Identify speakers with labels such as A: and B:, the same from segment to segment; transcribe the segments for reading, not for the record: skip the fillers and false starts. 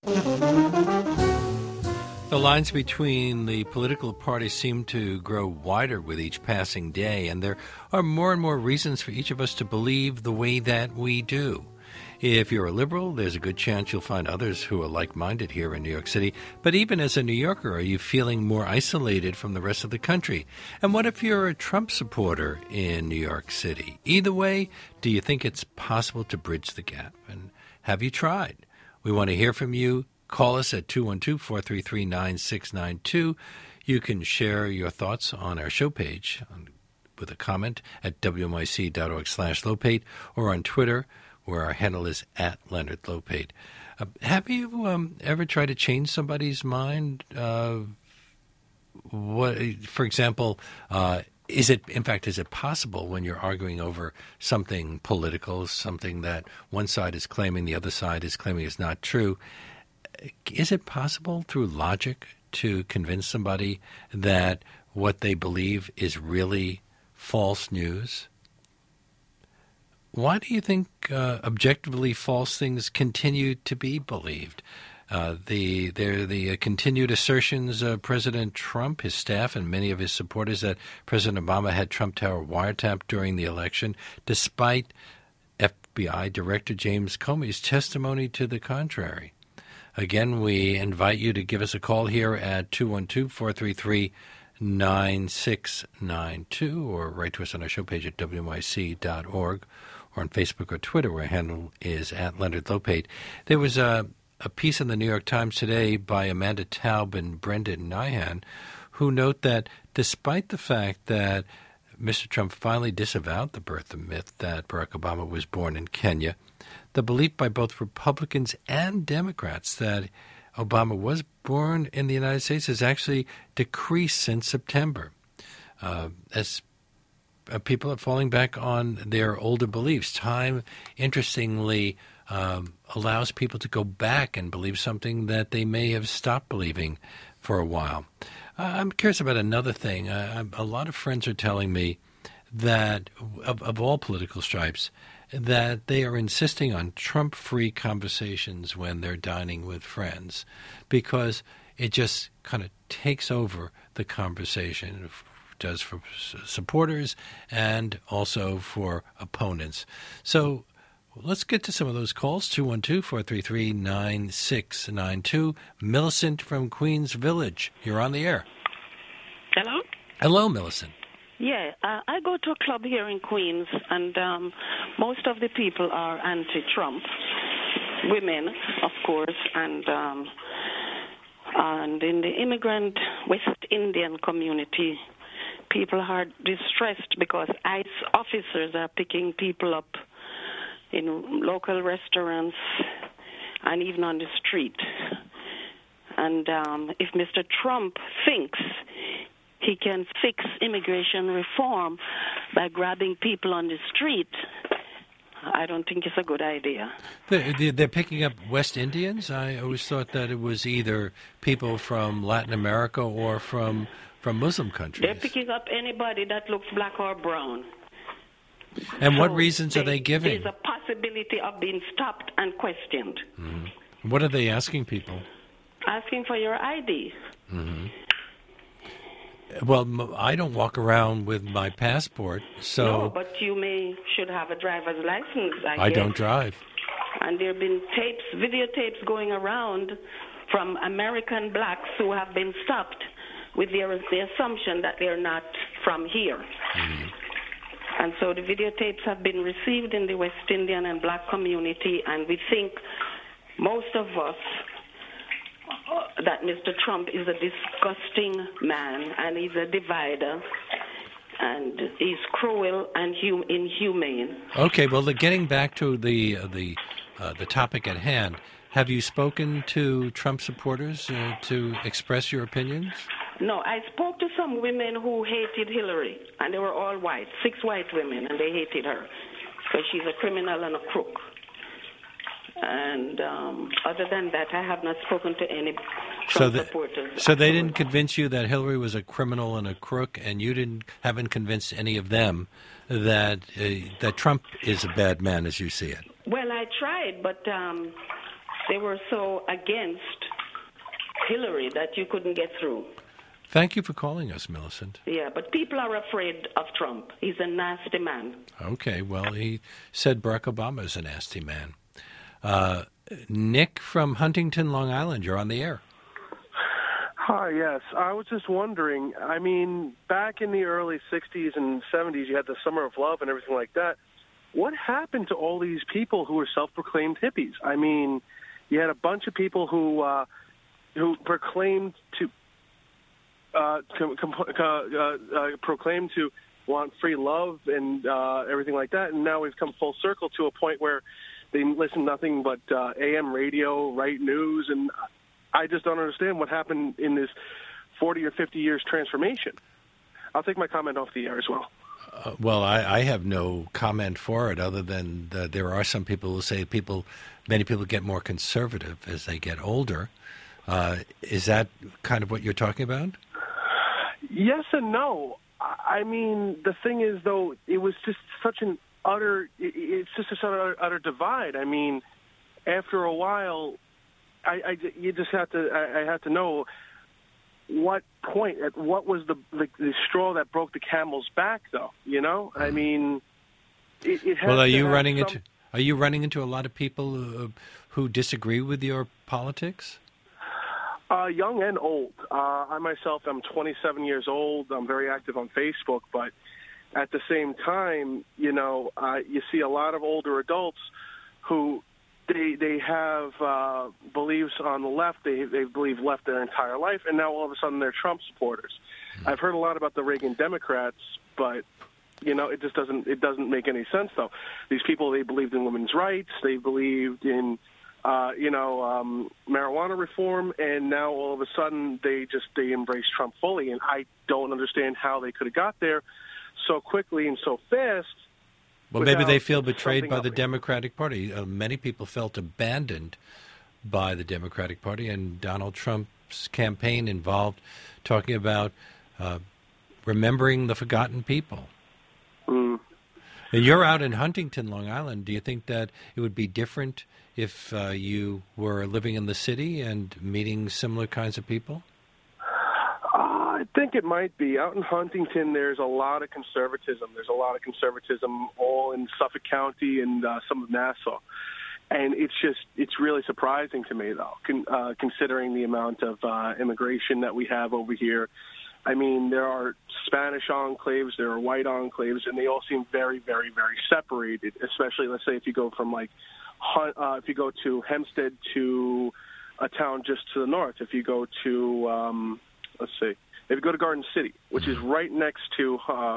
A: The lines between the political parties seem to grow wider with each passing day, and there are more and more reasons for each of us to believe the way that we do. If you're a liberal, there's a good chance you'll find others who are like-minded here in New York City. But even as a New Yorker, are you feeling more isolated from the rest of the country? And what if you're a Trump supporter in New York City? Either way, do you think it's possible to bridge the gap? And have you tried? We want to hear from you. Call us at 212-433-9692. You can share your thoughts on our show page with a comment at wnyc.org/Lopate or on Twitter, where our handle is at Leonard Lopate. Have you ever tried to change somebody's mind? For example, is it possible when you're arguing over something political, something that one side is claiming, the other side is claiming is not true? Is it possible through logic to convince somebody that what they believe is really false news? Why do you think objectively false things continue to be believed? The continued assertions of President Trump, his staff, and many of his supporters that President Obama had Trump Tower wiretapped during the election, despite FBI Director James Comey's testimony to the contrary. Again, we invite you to give us a call here at 212-433-9692 or write to us on our show page at wnyc.org or on Facebook or Twitter, where our handle is at Leonard Lopate. There was a piece in the New York Times today by Amanda Taub and Brendan Nyhan, who note that despite the fact that Mr. Trump finally disavowed the birth myth that Barack Obama was born in Kenya, the belief by both Republicans and Democrats that Obama was born in the United States has actually decreased since September, as people are falling back on their older beliefs. Time, interestingly, allows people to go back and believe something that they may have stopped believing for a while. I'm curious about another thing. A lot of friends are telling me that, of all political stripes, that they are insisting on Trump-free conversations when they're dining with friends because it just kind of takes over the conversation. It does for supporters and also for opponents. So let's get to some of those calls. 212-433-9692. Millicent from Queens Village. You're on the air.
B: Hello?
A: Hello, Millicent.
B: Yeah, I go to a club here in Queens, and most of the people are anti-Trump. Women, of course, and in the immigrant West Indian community, people are distressed because ICE officers are picking people up in local restaurants and even on the street. And if Mr. Trump thinks he can fix immigration reform by grabbing people on the street, I don't think it's a good idea.
A: They're picking up West Indians? I always thought that it was either people from Latin America or from Muslim countries.
B: They're picking up anybody that looks black or brown.
A: And what reasons are they giving?
B: There's a possibility of being stopped and questioned.
A: Mm-hmm. What are they asking people?
B: Asking for your ID.
A: Mm-hmm. Well, I don't walk around with my passport, so...
B: No, but you should have a driver's license, I guess.
A: Don't drive.
B: And there have been videotapes going around from American blacks who have been stopped with the assumption that they're not from here. Mm-hmm. And so the videotapes have been received in the West Indian and black community, and we think, most of us, that Mr. Trump is a disgusting man, and he's a divider, and he's cruel and inhumane.
A: Okay, well, getting back to the topic at hand, have you spoken to Trump supporters to express your opinions?
B: No, I spoke to some women who hated Hillary, and they were all white, 6 white women, and they hated her because she's a criminal and a crook. And other than that, I have not spoken to any Trump supporters.
A: So they didn't convince you that Hillary was a criminal and a crook, and you haven't convinced any of them that Trump is a bad man as you see it?
B: Well, I tried, but They were so against Hillary that you couldn't get through.
A: Thank you for calling us, Millicent.
B: Yeah, but people are afraid of Trump. He's a nasty man.
A: Okay, well, he said Barack Obama is a nasty man. Nick from Huntington, Long Island, you're on the air.
C: Hi, yes. I was just wondering, I mean, back in the early 60s and 70s, you had the Summer of Love and everything like that. What happened to all these people who were self-proclaimed hippies? I mean, you had a bunch of people who proclaimed to want free love and everything like that, and now we've come full circle to a point where they listen to nothing but AM radio, right news, and I just don't understand what happened in this 40 or 50 years transformation. I'll take my comment off the air as well.
A: Well, I have no comment for it other than there are some people who say many people get more conservative as they get older. Is that kind of what you're talking about?
C: Yes and no. I mean, the thing is, though, it was just such an utter divide. I mean, after a while, I have to know what was the straw that broke the camel's back, though. You know, I mean, it has.
A: Well, are you running into a lot of people who disagree with your politics?
C: Young and old. I myself am 27 years old. I'm very active on Facebook, but at the same time, you know, you see a lot of older adults who they have beliefs on the left. They believe left their entire life, and now all of a sudden they're Trump supporters. I've heard a lot about the Reagan Democrats, but you know, it doesn't make any sense though. These people, they believed in women's rights. They believed in marijuana reform, and now all of a sudden they embrace Trump fully, and I don't understand how they could have got there so quickly and so fast.
A: Well, maybe they feel betrayed by the Democratic Party. Many people felt abandoned by the Democratic Party, and Donald Trump's campaign involved talking about remembering the forgotten people.
C: Mm.
A: And you're out in Huntington, Long Island. Do you think that it would be different if you were living in the city and meeting similar kinds of people?
C: I think it might be. Out in Huntington, there's a lot of conservatism. There's a lot of conservatism all in Suffolk County and some of Nassau. And it's really surprising to me, though, considering the amount of immigration that we have over here. I mean, there are Spanish enclaves, there are white enclaves, and they all seem very, very, very separated, especially, let's say, if you go from, if you go to Hempstead to a town just to the north. If you go to, if you go to Garden City, which is right next to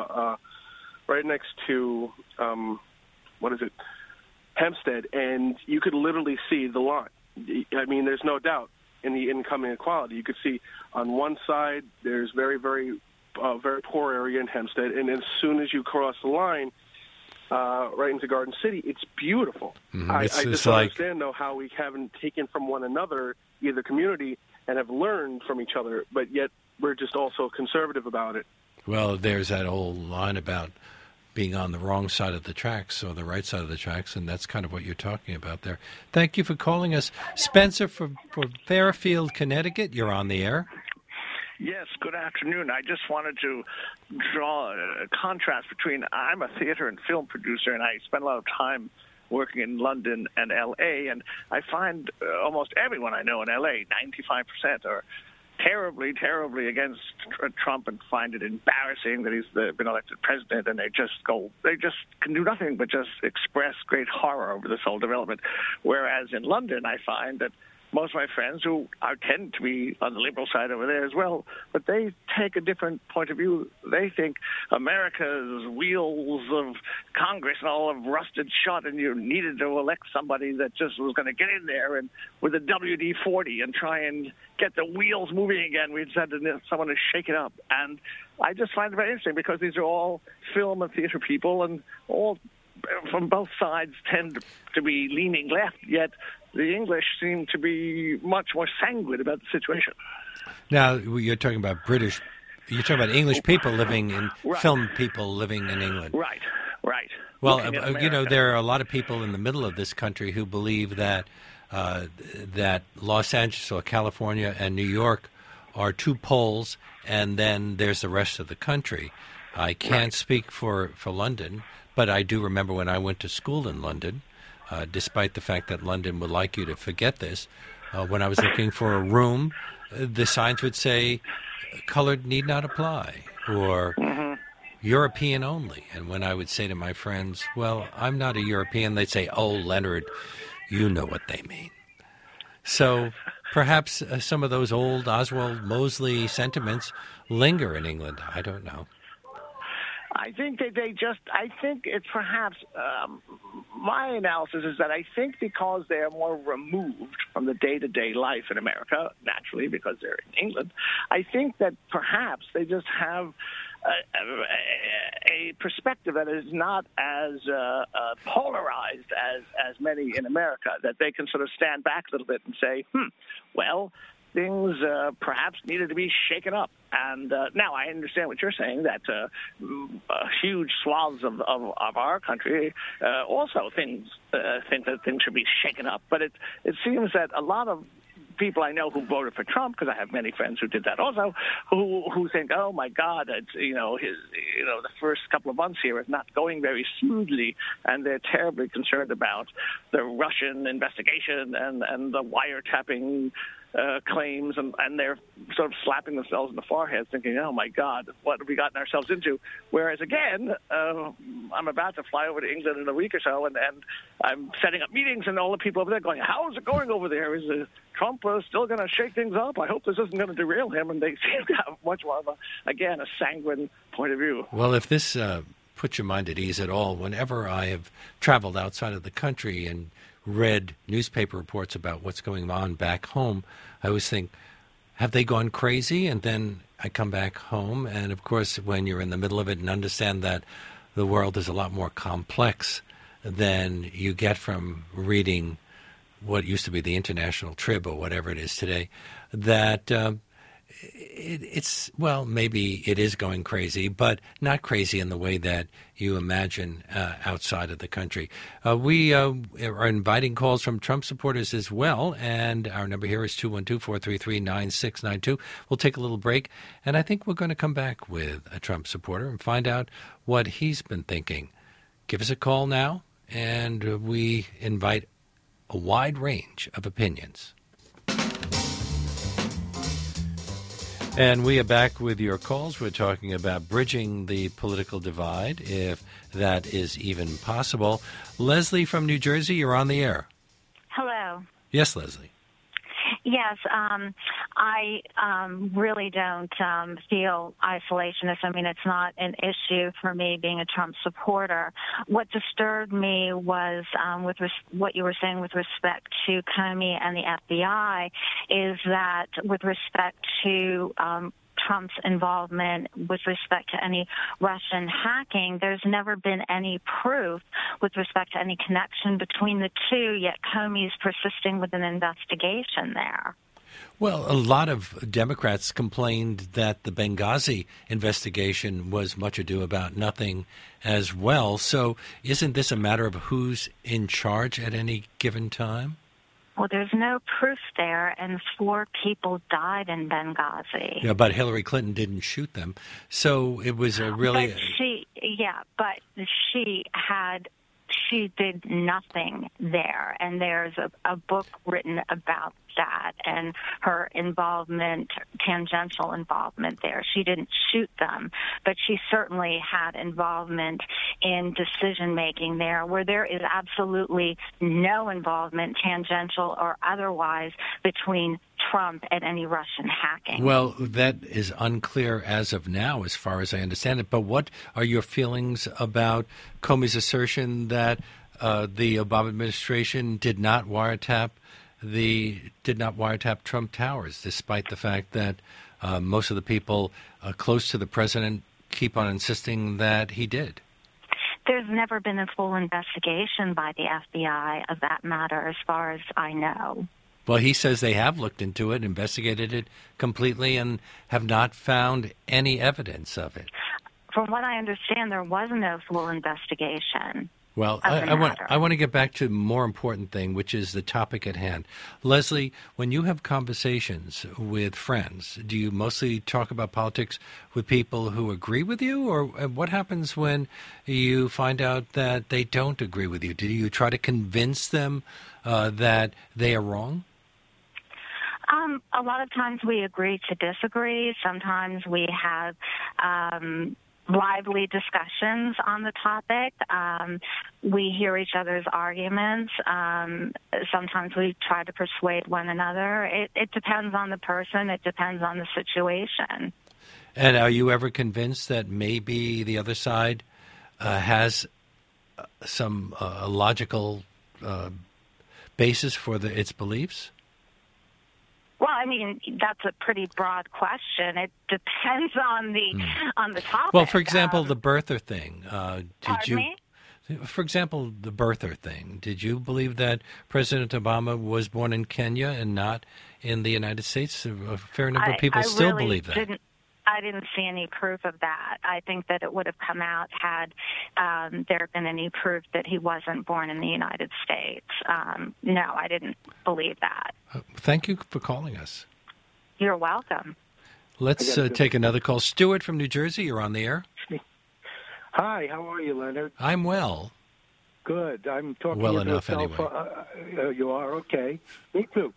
C: Hempstead, and you could literally see the line. I mean, there's no doubt in the income inequality. You could see on one side there's very, very, very poor area in Hempstead, and as soon as you cross the line right into Garden City, it's beautiful.
A: Mm-hmm.
C: I just don't understand, though, how we haven't taken from one another, either community, and have learned from each other, but yet we're just also conservative about it.
A: Well, there's that old line about being on the wrong side of the tracks or the right side of the tracks, and that's kind of what you're talking about there. Thank you for calling us. Spencer from Fairfield, Connecticut, you're on the air.
D: Yes, good afternoon. I just wanted to draw a contrast between, I'm a theater and film producer, and I spend a lot of time working in London and L.A., and I find almost everyone I know in L.A., 95%, are terribly, terribly against Trump and find it embarrassing that he's been elected president, and they just can do nothing but just express great horror over this whole development. Whereas in London, I find that most of my friends who tend to be on the liberal side over there as well, but they take a different point of view. They think America's wheels of Congress and all have rusted shut, and you needed to elect somebody that just was going to get in there and with a WD-40 and try and get the wheels moving again. We just had someone to shake it up. And I just find it very interesting because these are all film and theater people, and all from both sides tend to be leaning left, yet the English seem to be much more sanguine about the situation.
A: Now, you're talking about English people living in, right. Film people living in England.
D: Right.
A: Well, there are a lot of people in the middle of this country who believe that that Los Angeles or California and New York are two poles, and then there's the rest of the country. I can't speak for London, but I do remember when I went to school in London, despite the fact that London would like you to forget this, when I was looking for a room, the signs would say, colored need not apply, or European only. And when I would say to my friends, well, I'm not a European, they'd say, oh, Leonard, you know what they mean. So perhaps some of those old Oswald Mosley sentiments linger in England. I don't know.
D: I think I think it's perhaps, my analysis is that I think because they are more removed from the day-to-day life in America, naturally because they're in England, I think that perhaps they just have a perspective that is not as polarized as many in America, that they can sort of stand back a little bit and say, well, things perhaps needed to be shaken up. And now I understand what you're saying, that huge swaths of our country also think that things should be shaken up. But it seems that a lot of people I know who voted for Trump, because I have many friends who did that also, who think, oh my God, it's, the first couple of months here is not going very smoothly, and they're terribly concerned about the Russian investigation and the wiretapping claims, and they're sort of slapping themselves in the forehead thinking, oh my God, what have we gotten ourselves into? Whereas again, I'm about to fly over to England in a week or so, and I'm setting up meetings, and all the people over there going, how is it going over there? Is Trump still going to shake things up? I hope this isn't going to derail him. And they seem to have much more of a sanguine point of view.
A: Well, if this puts your mind at ease at all, whenever I have traveled outside of the country and read newspaper reports about what's going on back home, I always think, have they gone crazy? And then I come back home, and of course, when you're in the middle of it and understand that the world is a lot more complex than you get from reading what used to be the International Trib or whatever it is today, that it's, well, maybe it is going crazy, but not crazy in the way that you imagine outside of the country. We are inviting calls from Trump supporters as well, and our number here is 212-433-9692. We'll take a little break, and I think we're going to come back with a Trump supporter and find out what he's been thinking. Give us a call now, and we invite a wide range of opinions. And we are back with your calls. We're talking about bridging the political divide, if that is even possible. Leslie from New Jersey, you're on the air.
E: Hello.
A: Yes, Leslie.
E: Yes, I really don't feel isolationist. I mean, it's not an issue for me being a Trump supporter. What disturbed me was what you were saying with respect to Comey and the FBI, is that with respect to Trump's involvement with respect to any Russian hacking, there's never been any proof with respect to any connection between the two, yet Comey's persisting with an investigation there.
A: Well, a lot of Democrats complained that the Benghazi investigation was much ado about nothing as well. So isn't this a matter of who's in charge at any given time?
E: Well, there's no proof there, and 4 people died in Benghazi.
A: Yeah, but Hillary Clinton didn't shoot them. So it was a really...
E: But she did nothing there, and there's a book written about that and her involvement, tangential involvement there. She didn't shoot them, but she certainly had involvement in decision-making there, where there is absolutely no involvement, tangential or otherwise, between Trump and any Russian hacking.
A: Well, that is unclear as of now, as far as I understand it. But what are your feelings about Comey's assertion that the Obama administration did not wiretap Trump Towers, despite the fact that most of the people close to the president keep on insisting that he did?
E: There's never been a full investigation by the FBI of that matter, as far as I know.
A: Well, he says they have looked into it, investigated it completely, and have not found any evidence of it.
E: From what I understand, there was no full investigation.
A: Well, I want to get back to a more important thing, which is the topic at hand. Leslie, when you have conversations with friends, do you mostly talk about politics with people who agree with you, or what happens when you find out that they don't agree with you? Do you try to convince them that they are wrong?
E: A lot of times we agree to disagree. Sometimes we have lively discussions on the topic. We hear each other's arguments. Sometimes we try to persuade one another. It depends on the person. It depends on the situation.
A: And are you ever convinced that maybe the other side has some logical basis for its beliefs?
E: Well, I mean, that's a pretty broad question. It depends on the topic.
A: Well, for example, the birther thing.
E: Pardon me?
A: For example, the birther thing. Did you believe that President Obama was born in Kenya and not in the United States? A fair number of people still believe that.
E: I didn't see any proof of that. I think that it would have come out had there been any proof that he wasn't born in the United States. No, I didn't believe that.
A: Thank you for calling us.
E: You're welcome.
A: Let's take another call. Stuart from New Jersey, you're on the air.
F: Hi, how are you, Leonard?
A: I'm well.
F: Good. I'm talking
A: well
F: to
A: enough
F: myself.
A: anyway.
F: You are? Okay. Me too.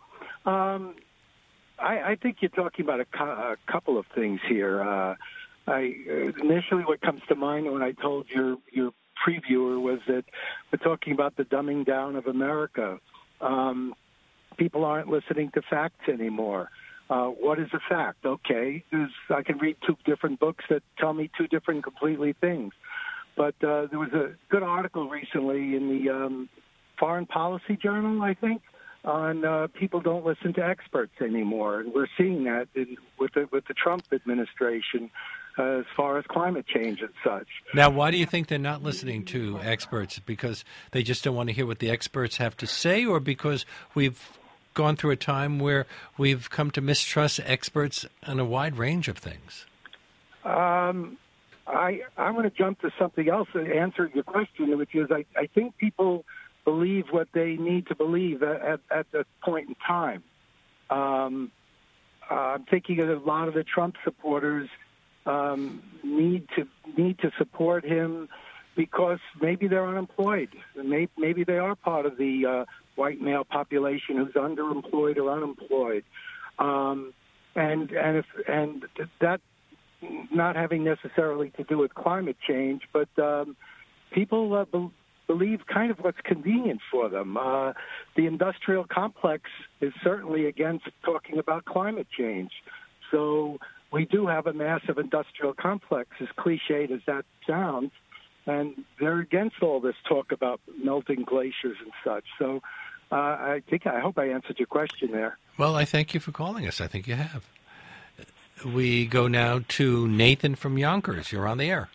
F: I think you're talking about a couple of things here. Initially, what comes to mind when I told your previewer was that we're talking about the dumbing down of America. People aren't listening to facts anymore. What is a fact? Okay, I can read two different books that tell me two different completely things. But there was a good article recently in the Foreign Policy Journal, I think, on people don't listen to experts anymore. And we're seeing that with the Trump administration as far as climate change and such.
A: Now, why do you think they're not listening to experts? Because they just don't want to hear what the experts have to say, or because we've gone through a time where we've come to mistrust experts on a wide range of things? I'm
F: going to jump to something else and answer your question, which is I think people believe what they need to believe at that point in time. I'm thinking of a lot of the Trump supporters need to support him because maybe they're unemployed. Maybe they are part of the white male population who's underemployed or unemployed, and that not having necessarily to do with climate change, but people believe kind of what's convenient for them. The industrial complex is certainly against talking about climate change. So we do have a massive industrial complex, as cliched as that sounds, and they're against all this talk about melting glaciers and such. So I hope I answered your question there.
A: Well, I thank you for calling us. I think you have. We go now to Nathan from Yonkers. You're on the air.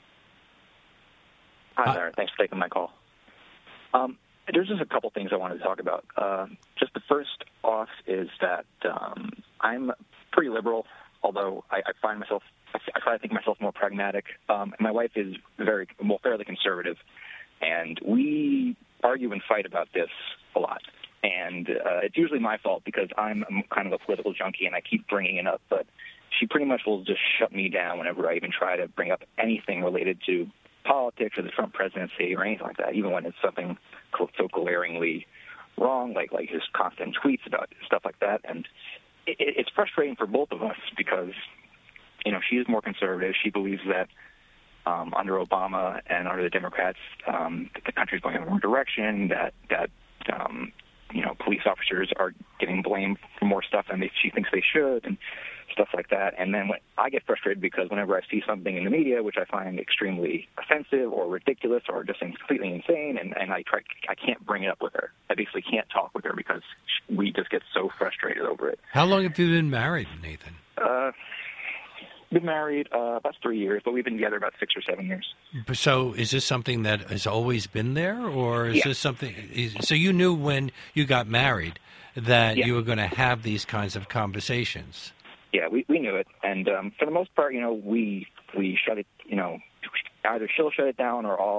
G: Hi there. Thanks for taking my call. There's just a couple things I wanted to talk about. Just the first off is that I'm pretty liberal, although I think myself more pragmatic. And my wife is fairly conservative, and we argue and fight about this a lot. And it's usually my fault because I'm kind of a political junkie and I keep bringing it up, but she pretty much will just shut me down whenever I even try to bring up anything related to politics or the Trump presidency or anything like that, even when it's something so glaringly wrong, like his constant tweets about stuff like that. And it's frustrating for both of us because, she is more conservative. She believes that under Obama and under the Democrats, the country's going in the wrong direction, that police officers are getting blamed for more stuff than she thinks they should and stuff like that. And then I get frustrated because whenever I see something in the media which I find extremely offensive or ridiculous or just completely insane, and I can't bring it up with her. I basically can't talk with her because we just get so frustrated over it.
A: How long have you been married, Nathan?
G: Been married about 3 years, but we've been together about 6 or 7 years.
A: So is this something that has always been there, or is this something? So you knew when you got married that you were going to have these kinds of conversations.
G: Yeah, we knew it, and for the most part, we shut it. Either she'll shut it down, or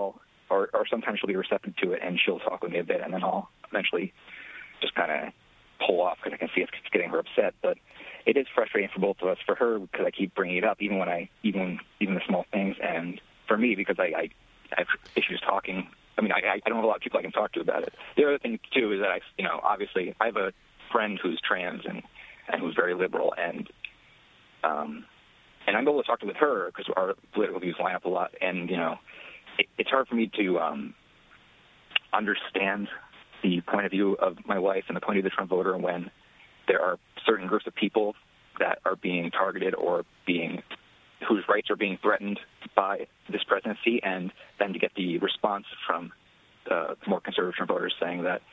G: or sometimes she'll be receptive to it and she'll talk with me a bit, and then I'll eventually just kind of pull off because I can see it's getting her upset. But it is frustrating for both of us. For her, because I keep bringing it up, even the small things, and for me because I have issues talking. I mean, I don't have a lot of people I can talk to about it. The other thing too is that obviously I have a friend who's trans and who's very liberal, and I'm able to talk with her because our political views line up a lot, and it's hard for me to understand the point of view of my wife and the point of view of the Trump voter when there are certain groups of people that are being targeted or whose rights are being threatened by this presidency, and then to get the response from the more conservative Trump voters saying that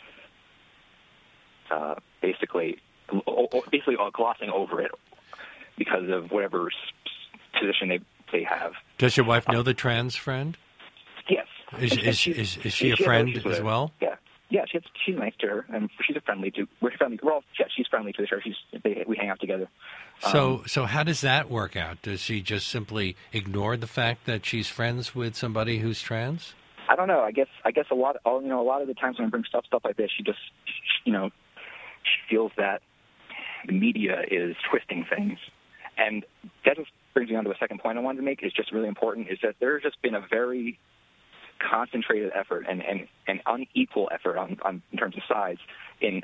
G: basically glossing over it because of whatever position they have.
A: Does your wife know the trans friend?
G: Yes.
A: Is she a friend as well?
G: Yeah. Yeah, she's nice to her, and she's friendly to. We're friendly. Well, yeah, she's friendly to her. We hang out together.
A: So how does that work out? Does she just simply ignore the fact that she's friends with somebody who's trans?
G: I don't know. I guess a lot of the times when I bring stuff like this, she just she feels that the media is twisting things, and that just brings me on to a second point I wanted to make. Is just really important. Is that there's just been a very concentrated effort and unequal effort on in terms of size in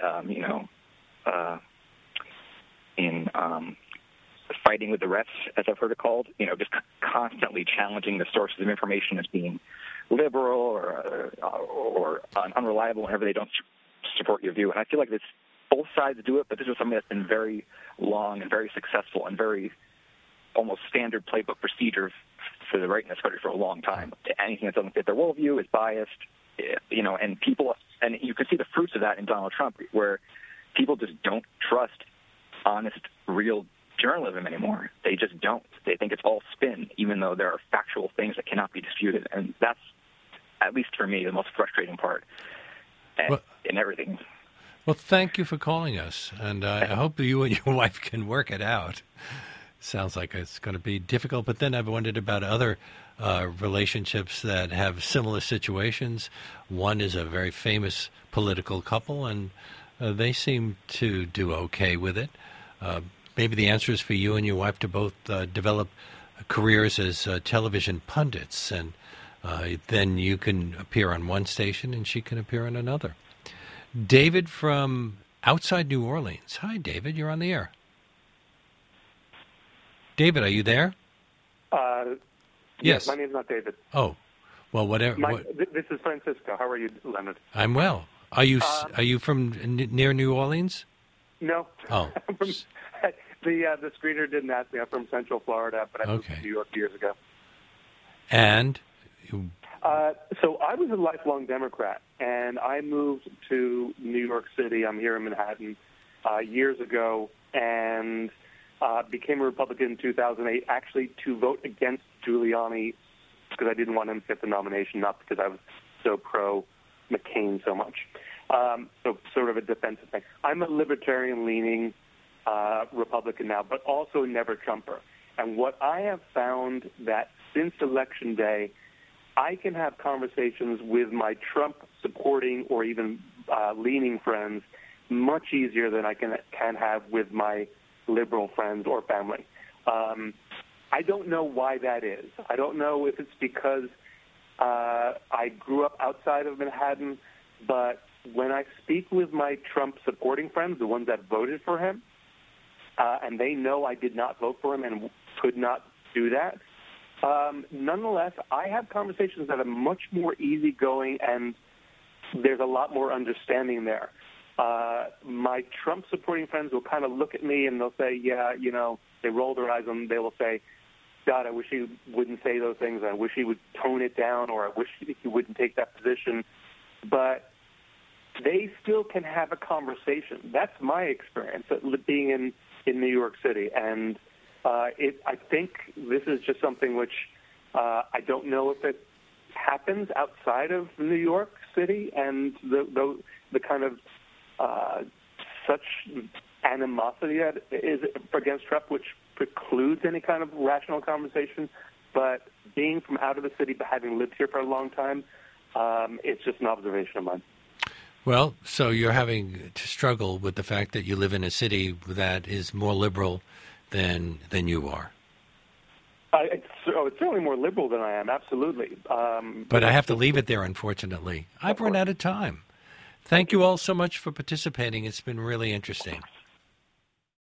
G: fighting with the refs, as I've heard it called, just constantly challenging the sources of information as being liberal or unreliable whenever they don't support your view. And I feel like both sides do it, but this is something that's been very long and very successful and very almost standard playbook procedure for the right in this country for a long time. Anything that doesn't fit their worldview is biased, and people, and you can see the fruits of that in Donald Trump, where people just don't trust honest, real journalism anymore. They just don't. They think it's all spin, even though there are factual things that cannot be disputed. And that's, at least for me, the most frustrating part in everything.
A: Well, thank you for calling us, and I hope you and your wife can work it out. Sounds like it's going to be difficult, but then I've wondered about other relationships that have similar situations. One is a very famous political couple, and they seem to do okay with it. Maybe the answer is for you and your wife to both develop careers as television pundits, and then you can appear on one station and she can appear on another. David from outside New Orleans. Hi, David. You're on the air. David, are you there? Yes.
H: My name's not David.
A: Oh, well, whatever.
H: This is Francisco. How are you, Leonard?
A: I'm well. Are you from near New Orleans?
H: No.
A: Oh.
H: The screener didn't ask me. I'm from Central Florida, but I moved to New York years ago.
A: And?
H: So I was a lifelong Democrat, and I moved to New York City. I'm here in Manhattan years ago, and became a Republican in 2008, actually to vote against Giuliani because I didn't want him to get the nomination, not because I was so pro-McCain so much. So sort of a defensive thing. I'm a libertarian-leaning Republican now, but also a never-Trumper. And what I have found that since Election Day, I can have conversations with my Trump-supporting or even leaning friends much easier than I can have with my liberal friends or family. I don't know why that is. I don't know if it's because I grew up outside of Manhattan, but when I speak with my Trump-supporting friends, the ones that voted for him, and they know I did not vote for him and could not do that, nonetheless, I have conversations that are much more easygoing, and there's a lot more understanding there. My Trump-supporting friends will kind of look at me and they'll say, they roll their eyes and they will say, God, I wish he wouldn't say those things. I wish he would tone it down, or I wish he wouldn't take that position. But they still can have a conversation. That's my experience being in New York City. And I think this is just something which I don't know if it happens outside of New York City and the kind of such animosity that is against Trump, which precludes any kind of rational conversation. But being from out of the city, but having lived here for a long time, It's just an observation of mine.
A: Well, so you're having to struggle with the fact that you live in a city that is more liberal than you are.
H: It's certainly more liberal than I am, absolutely.
A: But I have to leave it there, unfortunately. I've run out of time. Thank you all so much for participating. It's been really interesting.